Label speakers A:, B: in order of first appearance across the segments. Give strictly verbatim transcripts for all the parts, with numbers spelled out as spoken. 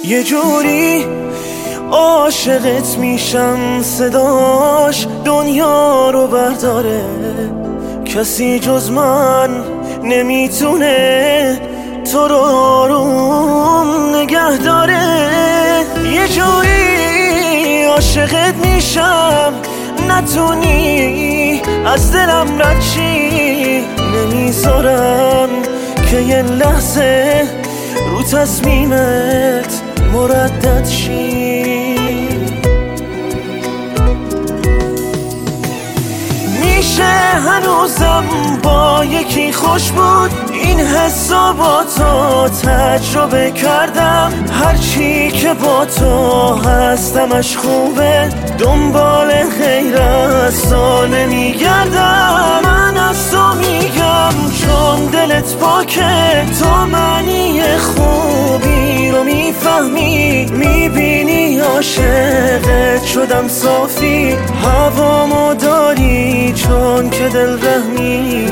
A: یه جوری عاشقت میشم صداش دنیا رو برداره، کسی جز من نمیتونه تو رو آروم نگه داره. یه جوری عاشقت میشم نتونی از دلم رد شی، نمیذارم که یه لحظه رو تصمیمت مردد شی. میشه هنوزم با یکی خوش بود، این حسا با تو تجربه کردم، هرچی که با تو هستمش خوبه، دنبال غیر از تو نمیگردم. من از تو میگم چون دلت پاکه، تو معنی خوبی رو میفهمی، میبینی عاشقت شدم صافی، هوامو داری چون که دل رحمی.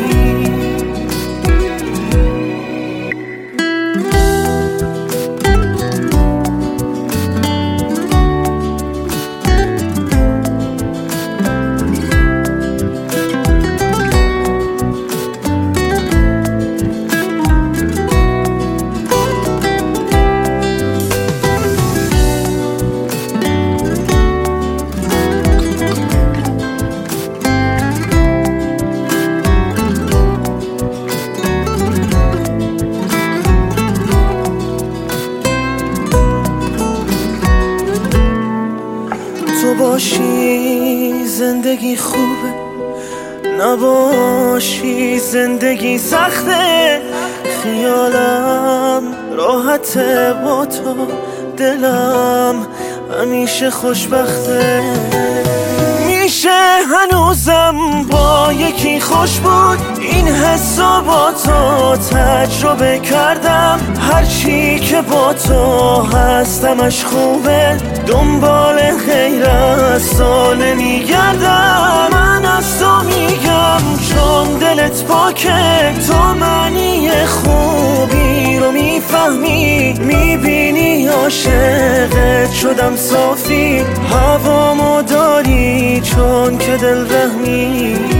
A: تو باشی زندگی خوبه، نباشی زندگی سخته، خیالم راحته با تو، دلم همیشه خوشبخته. میشه هنوزم با یکی خوش بود، این حسا با تو تجربه کردم، هرچی که با تو هستمش خوبه، دنبال غیر از تو نمیگردم. من از تو میگم چون دلت پاکه، تو معنی خوبی رو میفهمی، میبینی عاشقت شدم صافی، هوامو داری چون که دل رحمی.